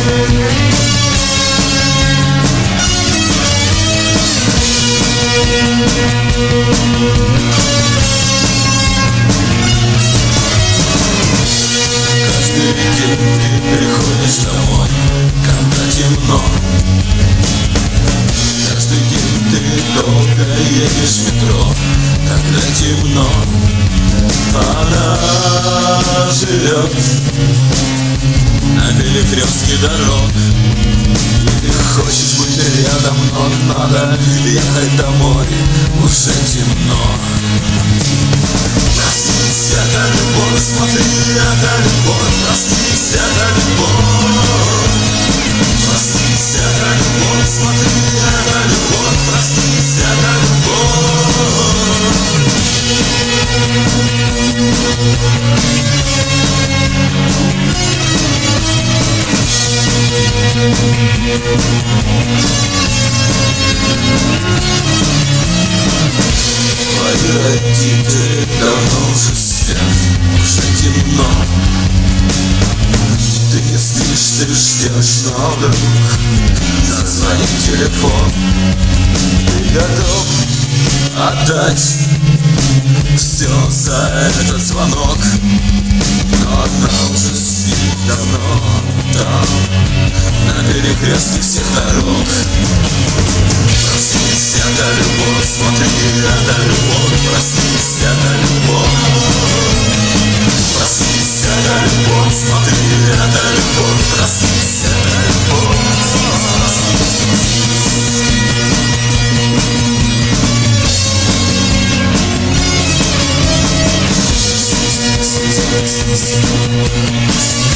Каждый день ты приходишь домой, когда темно. Каждый день ты долго едешь в метро, когда темно. Она живет на перекрестке дорог, и ты хочешь быть рядом, но надо ехать домой, уже темно. Проснись, это любовь, смотри, это любовь. Проснись, это любовь. Проснись, это любовь, смотри, это любовь. Проснись, это любовь. Твои родители давно уже спят, уже темно. Ты не спишь, ты ждешь, но вдруг зазвонит телефон. Ты готов отдать все за этот звонок, но она уже спит давно там, на перекрестке всех дорог. Проснись, это любовь, смотри, это любовь. Проснись, это любовь. Проснись, это любовь, смотри, это любовь. Проснись, это любовь. Проснись.